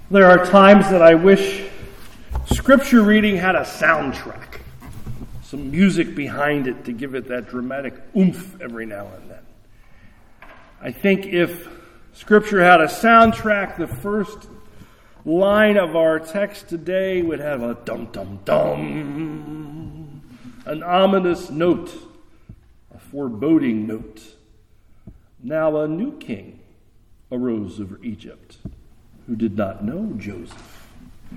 There are times that I wish Scripture reading had a soundtrack, some music behind it to give it that dramatic oomph every now and then. I think if Scripture had a soundtrack, the first line of our text today would have a dum-dum-dum, an ominous note, a foreboding note. Now a new king arose over Egypt, who did not know Joseph.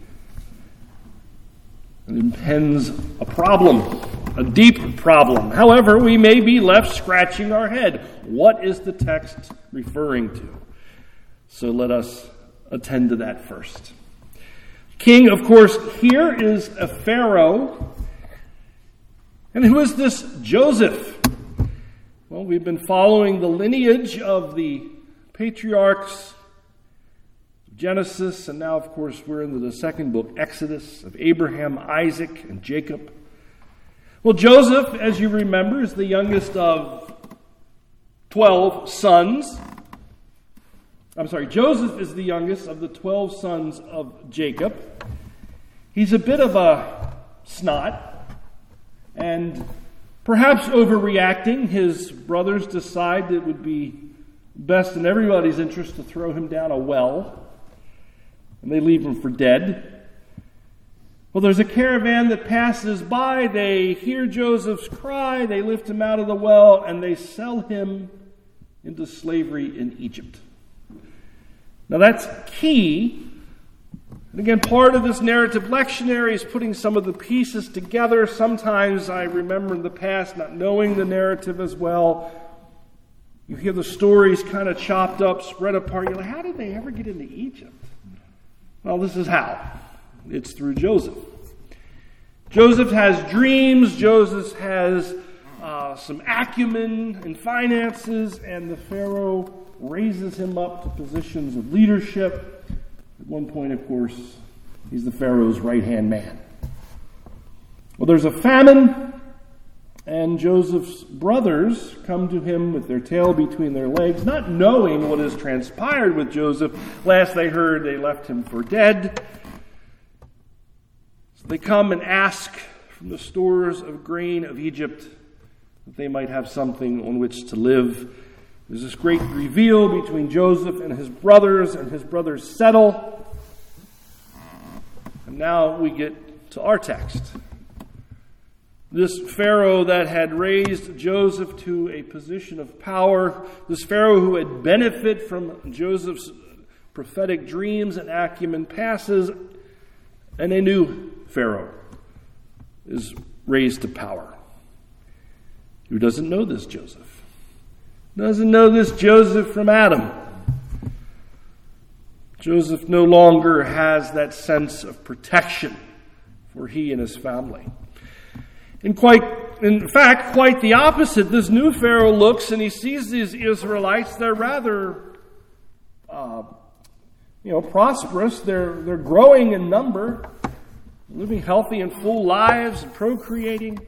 It impends a problem, a deep problem. However, we may be left scratching our head. What is the text referring to? So let us attend to that first. King, of course, here is a Pharaoh. And who is this Joseph? Well, we've been following the lineage of the patriarchs, Genesis, and now, of course, we're into the second book, Exodus, of Abraham, Isaac, and Jacob. Well, Joseph, as you remember, is the youngest of 12 sons. Joseph is the youngest of the 12 sons of Jacob. He's a bit of a snot, and perhaps overreacting. His brothers decide it would be best in everybody's interest to throw him down a well, and they leave him for dead. Well, there's a caravan that passes by. They hear Joseph's cry. They lift him out of the well, and they sell him into slavery in Egypt. Now that's key. And again, part of this narrative lectionary is putting some of the pieces together. Sometimes I remember in the past not knowing the narrative as well. You hear the stories kind of chopped up, spread apart. You're like, how did they ever get into Egypt? Well, this is how. It's through Joseph. Joseph has dreams. Joseph has some acumen in finances, and the Pharaoh raises him up to positions of leadership. At one point, of course, he's the Pharaoh's right-hand man. Well, there's a famine, and Joseph's brothers come to him with their tail between their legs, not knowing what has transpired with Joseph. Last they heard, they left him for dead. So they come and ask from the stores of grain of Egypt that they might have something on which to live. There's this great reveal between Joseph and his brothers settle. And now we get to our text. This Pharaoh that had raised Joseph to a position of power, this Pharaoh who had benefited from Joseph's prophetic dreams and acumen, passes, and a new Pharaoh is raised to power. Who doesn't know this Joseph? Doesn't know this Joseph from Adam. Joseph no longer has that sense of protection for he and his family. In fact, quite the opposite. This new Pharaoh looks and he sees these Israelites. They're rather, prosperous. They're growing in number, living healthy and full lives, and procreating.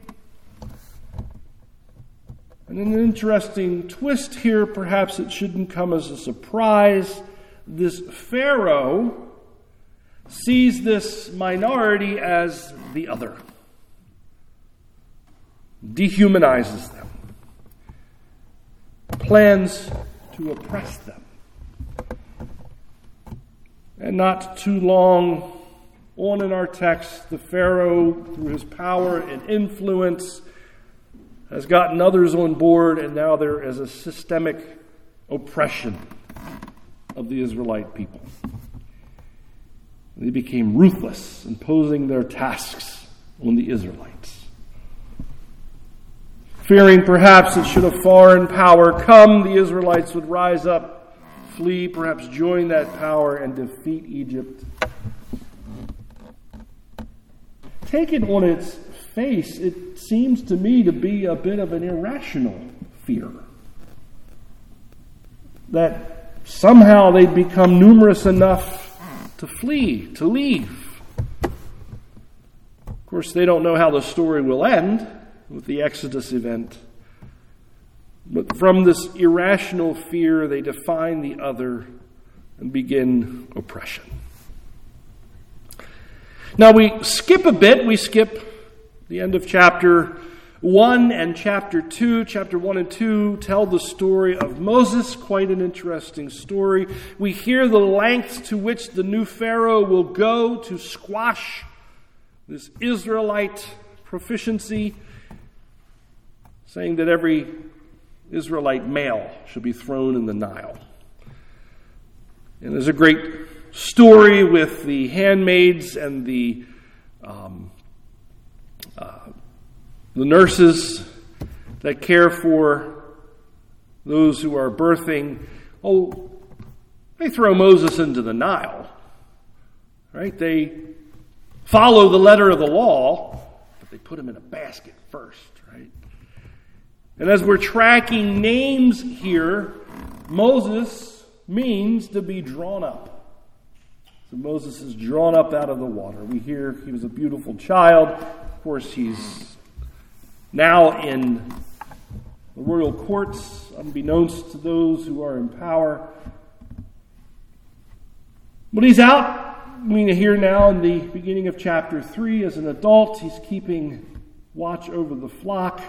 And an interesting twist here, perhaps it shouldn't come as a surprise. This Pharaoh sees this minority as the other. Dehumanizes them, plans to oppress them. And not too long on in our text, the Pharaoh, through his power and influence, has gotten others on board, and now there is a systemic oppression of the Israelite people. They became ruthless, imposing their tasks on the Israelites. Fearing perhaps that should a foreign power come, the Israelites would rise up, flee, perhaps join that power, and defeat Egypt. Taken on its face, it seems to me to be a bit of an irrational fear. That somehow they'd become numerous enough to flee, to leave. Of course, they don't know how the story will end with the Exodus event. But from this irrational fear, they define the other and begin oppression. Now we skip a bit. We skip the end of chapter 1 and chapter 2. Chapter 1 and 2 tell the story of Moses, quite an interesting story. We hear the lengths to which the new Pharaoh will go to squash this Israelite proficiency, saying that every Israelite male should be thrown in the Nile. And there's a great story with the handmaids and the nurses that care for those who are birthing. Oh, they throw Moses into the Nile, right? They follow the letter of the law, but they put him in a basket first, right? And as we're tracking names here, Moses means to be drawn up. So Moses is drawn up out of the water. We hear he was a beautiful child. Of course, he's now in the royal courts, unbeknownst to those who are in power. But he's out. We hear now in the beginning of chapter 3, as an adult, he's keeping watch over the flock.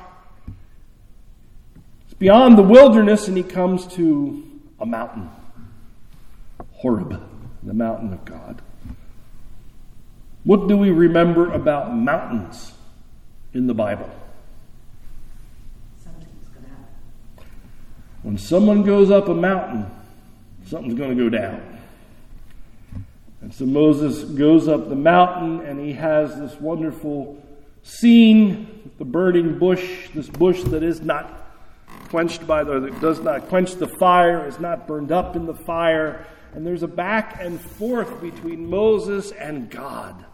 It's beyond the wilderness, and he comes to a mountain, Horeb, the mountain of God. What do we remember about mountains in the Bible? Something's going to happen. When someone goes up a mountain, something's going to go down. And so Moses goes up the mountain, and he has this wonderful scene with the burning bush, this bush that is not quenched that does not quench the fire, is not burned up in the fire. And there's a back and forth between Moses and God.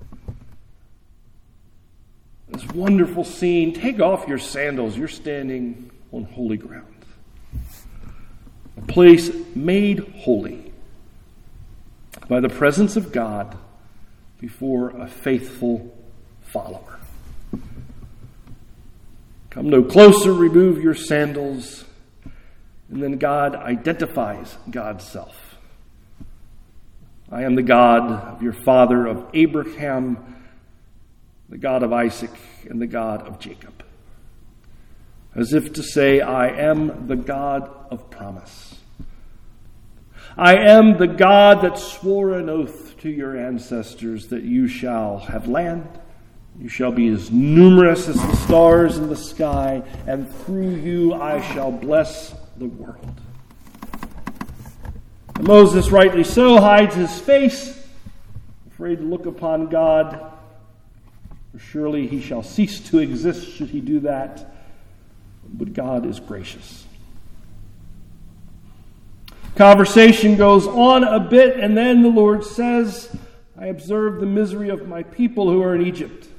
This wonderful scene. Take off your sandals. You're standing on holy ground. A place made holy by the presence of God before a faithful follower. Come no closer, remove your sandals. And then God identifies God's self. I am the God of your father, of Abraham, the God of Isaac, and the God of Jacob. As if to say, I am the God of promise. I am the God that swore an oath to your ancestors that you shall have land. You shall be as numerous as the stars in the sky, and through you I shall bless the world. And Moses, rightly so, hides his face, afraid to look upon God. For surely he shall cease to exist should he do that. But God is gracious. Conversation goes on a bit, and then the Lord says, I observe the misery of my people who are in Egypt.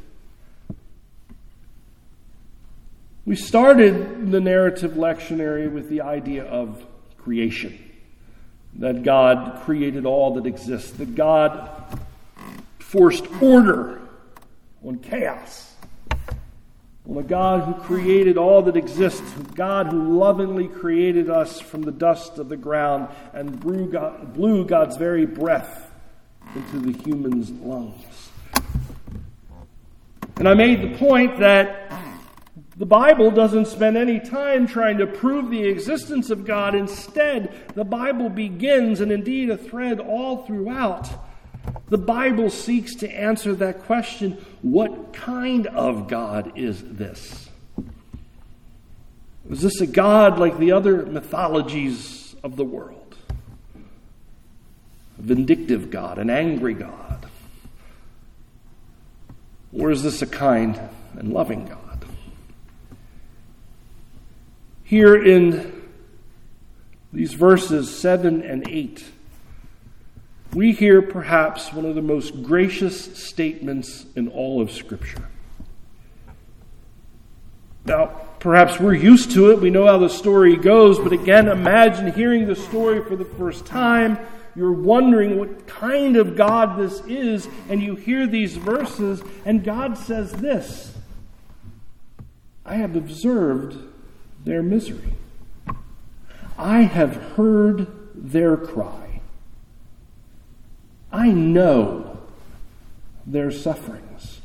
We started the narrative lectionary with the idea of creation, that God created all that exists, that God forced order on chaos, on a God who created all that exists, a God who lovingly created us from the dust of the ground and blew God's very breath into the human's lungs. And I made the point that the Bible doesn't spend any time trying to prove the existence of God. Instead, the Bible begins, and indeed a thread all throughout, the Bible seeks to answer that question, what kind of God is this? Is this a God like the other mythologies of the world? A vindictive God, an angry God? Or is this a kind and loving God? Here in these verses 7 and 8, we hear perhaps one of the most gracious statements in all of Scripture. Now, perhaps we're used to it. We know how the story goes. But again, imagine hearing the story for the first time. You're wondering what kind of God this is. And you hear these verses, and God says this, I have observed their misery. I have heard their cry. I know their sufferings.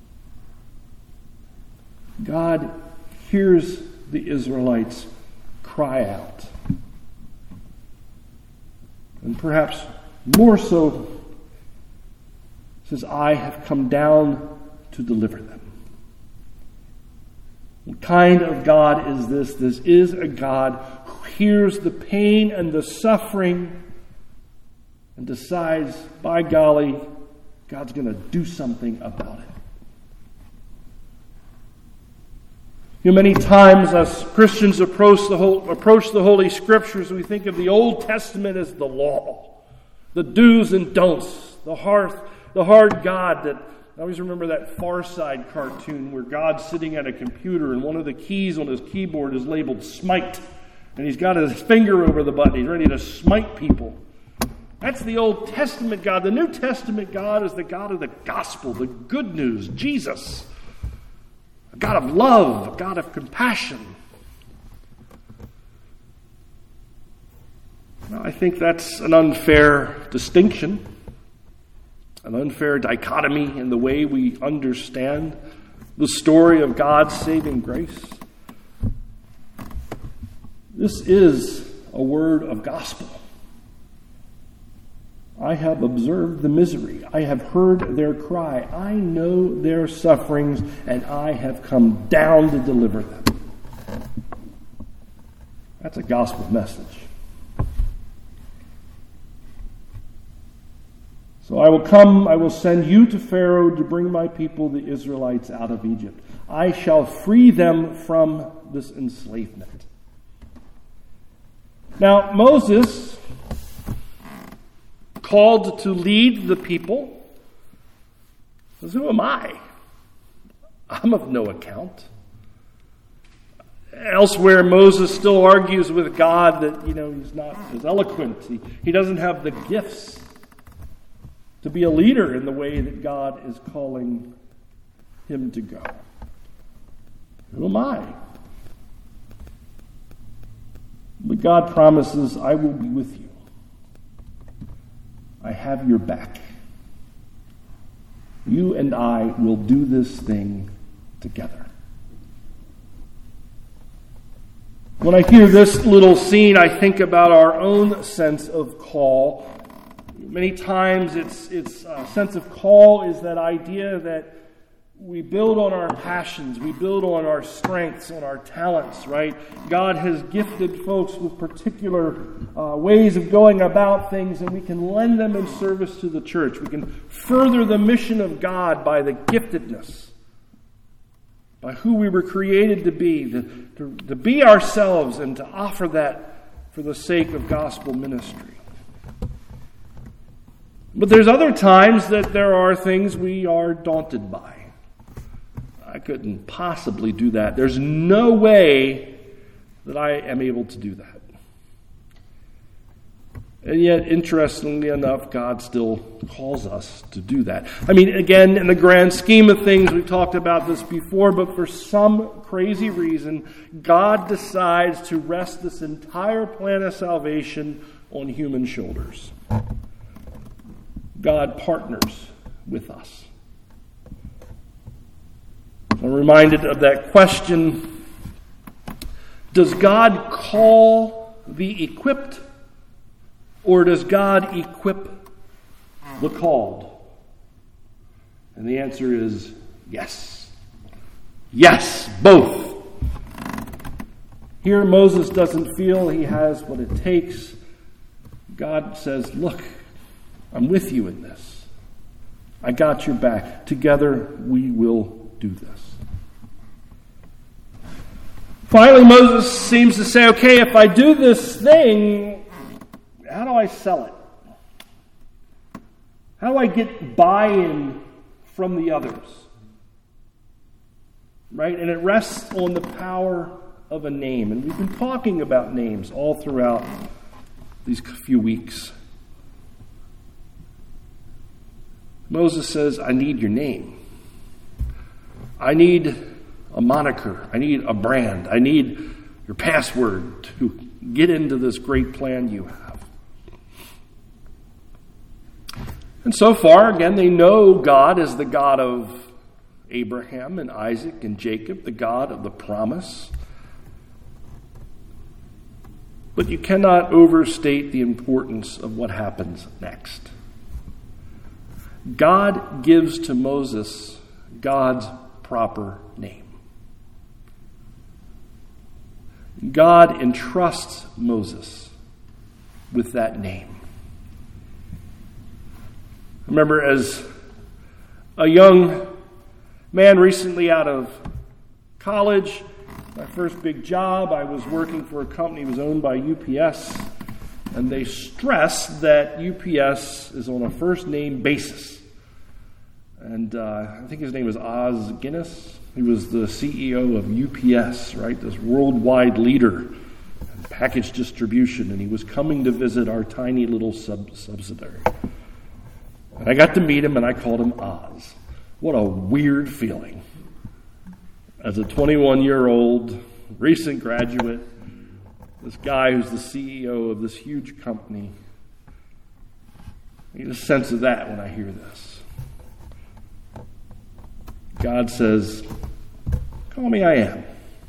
God hears the Israelites cry out. And perhaps more so, says, I have come down to deliver them. What kind of God is this? This is a God who hears the pain and the suffering and decides, by golly, God's going to do something about it. Many times as Christians approach the Holy Scriptures, we think of the Old Testament as the law, the do's and don'ts, the hard God that, I always remember that Far Side cartoon where God's sitting at a computer and one of the keys on his keyboard is labeled smite. And he's got his finger over the button. He's ready to smite people. That's the Old Testament God. The New Testament God is the God of the gospel, the good news, Jesus. A God of love, a God of compassion. Well, I think that's an unfair distinction, an unfair dichotomy in the way we understand the story of God's saving grace. This is a word of gospel. I have observed the misery. I have heard their cry. I know their sufferings, and I have come down to deliver them. That's a gospel message. So I will come, I will send you to Pharaoh to bring my people, the Israelites, out of Egypt. I shall free them from this enslavement. Now, Moses, called to lead the people, says, who am I? I'm of no account. Elsewhere, Moses still argues with God that, he's not as eloquent. He doesn't have the gifts to be a leader in the way that God is calling him to go. Who am I? But God promises, I will be with you. I have your back. You and I will do this thing together. When I hear this little scene, I think about our own sense of call. Many times it's a sense of call is that idea that we build on our passions, we build on our strengths, on our talents, right? God has gifted folks with particular ways of going about things, and we can lend them in service to the church. We can further the mission of God by the giftedness, by who we were created to be ourselves and to offer that for the sake of gospel ministry. But there's other times that there are things we are daunted by. I couldn't possibly do that. There's no way that I am able to do that. And yet, interestingly enough, God still calls us to do that. I mean, again, in the grand scheme of things, we've talked about this before, but for some crazy reason, God decides to rest this entire plan of salvation on human shoulders. God partners with us. I'm reminded of that question, does God call the equipped, or does God equip the called? And the answer is yes. Yes, both. Here Moses doesn't feel he has what it takes. God says, look, I'm with you in this. I got your back. Together we will do this. Finally, Moses seems to say, okay, if I do this thing, how do I sell it? How do I get buy-in from the others? Right? And it rests on the power of a name. And we've been talking about names all throughout these few weeks. Moses says, I need your name. I need a moniker. I need a brand. I need your password to get into this great plan you have. And so far, again, they know God as the God of Abraham and Isaac and Jacob, the God of the promise. But you cannot overstate the importance of what happens next. God gives to Moses God's proper name. God entrusts Moses with that name. I remember as a young man recently out of college, my first big job, I was working for a company that was owned by UPS, and they stressed that UPS is on a first-name basis. And I think his name was Oz Guinness. He was the CEO of UPS, right, this worldwide leader in package distribution, and he was coming to visit our tiny little subsidiary. And I got to meet him, and I called him Oz. What a weird feeling. As a 21-year-old, recent graduate, this guy who's the CEO of this huge company, I get a sense of that when I hear this. God says, call me I am.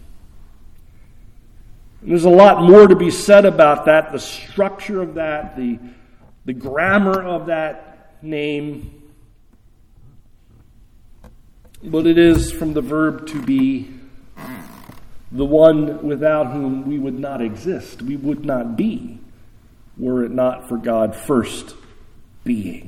And there's a lot more to be said about that, the structure of that, the grammar of that name. But it is from the verb to be, the one without whom we would not exist. We would not be, were it not for God first being.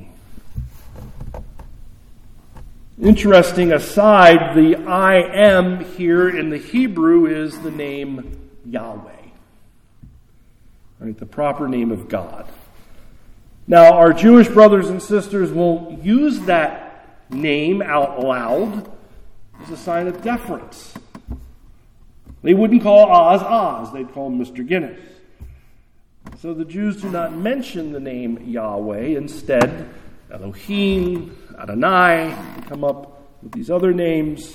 Interesting aside, the I am here in the Hebrew is the name Yahweh. Right, the proper name of God. Now, our Jewish brothers and sisters won't use that name out loud as a sign of deference. They wouldn't call Oz Oz. They'd call him Mr. Guinness. So the Jews do not mention the name Yahweh. Instead, Elohim, Adonai, they come up with these other names.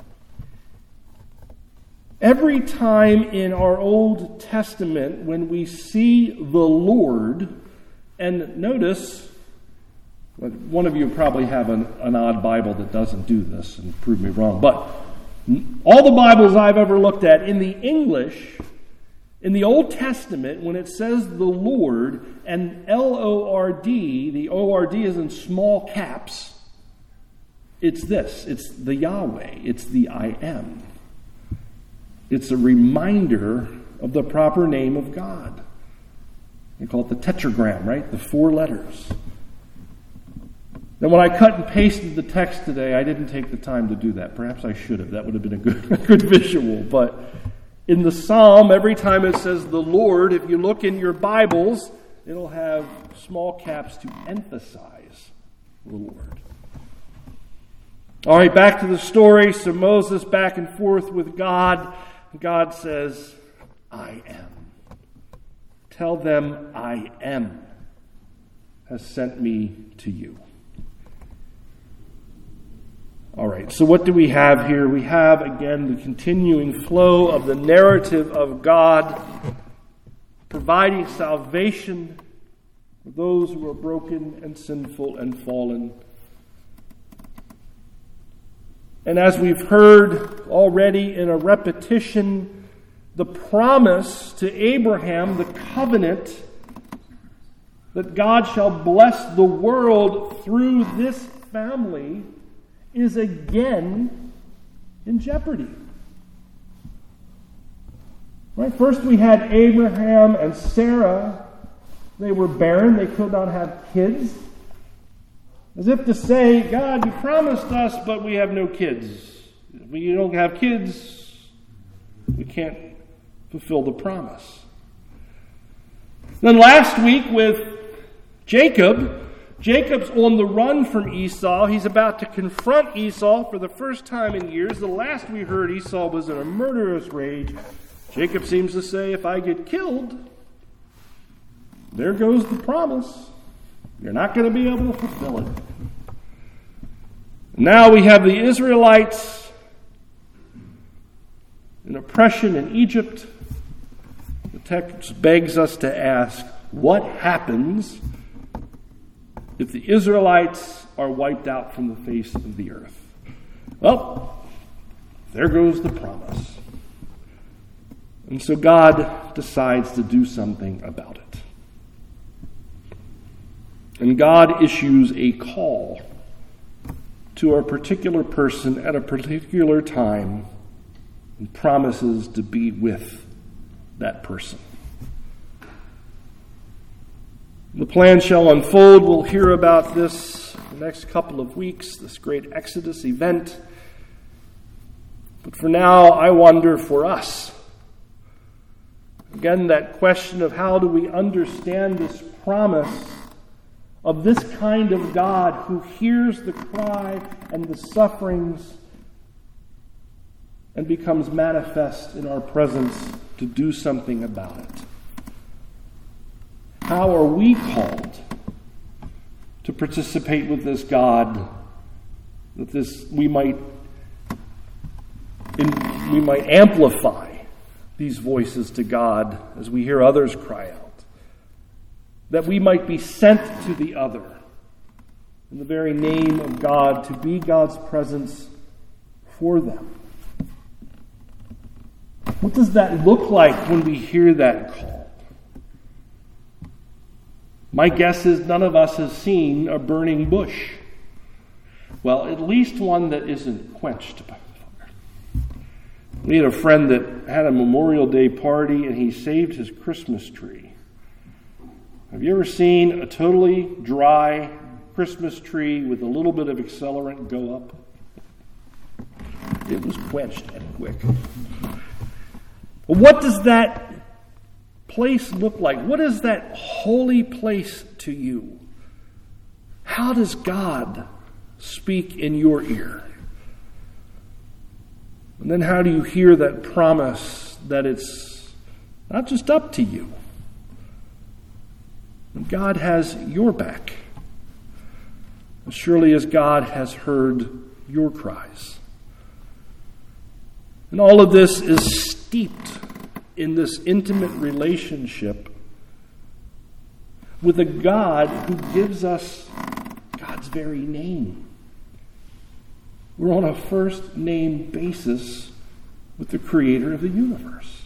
Every time in our Old Testament when we see the Lord, and notice, one of you probably have an odd Bible that doesn't do this, and prove me wrong, but all the Bibles I've ever looked at in the English, in the Old Testament, when it says the Lord and L-O-R-D, the O-R-D is in small caps, it's this. It's the Yahweh. It's the I am. It's a reminder of the proper name of God. They call it the tetragram, right? The 4 letters. Now, when I cut and pasted the text today, I didn't take the time to do that. Perhaps I should have. That would have been a good visual. But in the Psalm, every time it says the Lord, if you look in your Bibles, it'll have small caps to emphasize the Lord. All right, back to the story. So Moses back and forth with God. God says, I am. Tell them I am has sent me to you. All right, so what do we have here? We have, again, the continuing flow of the narrative of God providing salvation for those who are broken and sinful and fallen. And as we've heard already in a repetition, the promise to Abraham, the covenant that God shall bless the world through this family, is again in jeopardy. Right? First we had Abraham and Sarah. They were barren. They could not have kids. As if to say, God, you promised us, but we have no kids. If we don't have kids, we can't fulfill the promise. Then last week with Jacob's on the run from Esau. He's about to confront Esau for the first time in years. The last we heard, Esau was in a murderous rage. Jacob seems to say, if I get killed, there goes the promise. You're not going to be able to fulfill it. Now we have the Israelites in oppression in Egypt. The text begs us to ask, what happens if the Israelites are wiped out from the face of the earth. Well, there goes the promise. And so God decides to do something about it. And God issues a call to a particular person at a particular time and promises to be with that person. The plan shall unfold. We'll hear about this the next couple of weeks, this great Exodus event. But for now, I wonder for us. Again, that question of how do we understand this promise of this kind of God who hears the cry and the sufferings and becomes manifest in our presence to do something about it. How are we called to participate with this God, that we might amplify these voices to God as we hear others cry out, that we might be sent to the other in the very name of God to be God's presence for them? What does that look like when we hear that call? My guess is none of us has seen a burning bush. Well, at least one that isn't quenched by the fire. We had a friend that had a Memorial Day party and he saved his Christmas tree. Have you ever seen a totally dry Christmas tree with a little bit of accelerant go up? It was quenched and quick. Well, what does that place look like? What is that holy place to you? How does God speak in your ear? And then how do you hear that promise that it's not just up to you? God has your back, as surely as God has heard your cries. And all of this is steeped in this intimate relationship with a God who gives us God's very name. We're on a first name basis with the Creator of the universe.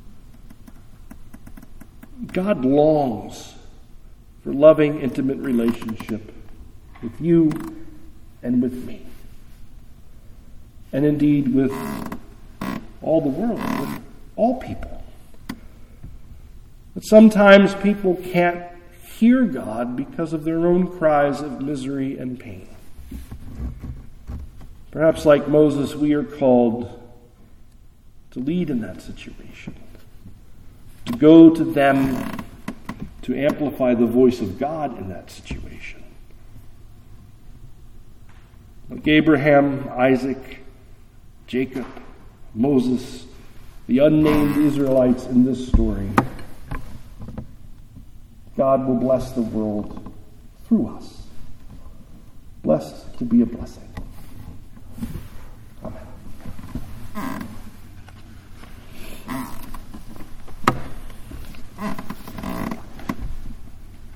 God longs for loving, intimate relationship with you and with me. And indeed with all the world, with all people. But sometimes people can't hear God because of their own cries of misery and pain. Perhaps like Moses, we are called to lead in that situation, to go to them, to amplify the voice of God in that situation. Like Abraham, Isaac, Jacob, Moses, the unnamed Israelites in this story, God will bless the world through us. Blessed to be a blessing.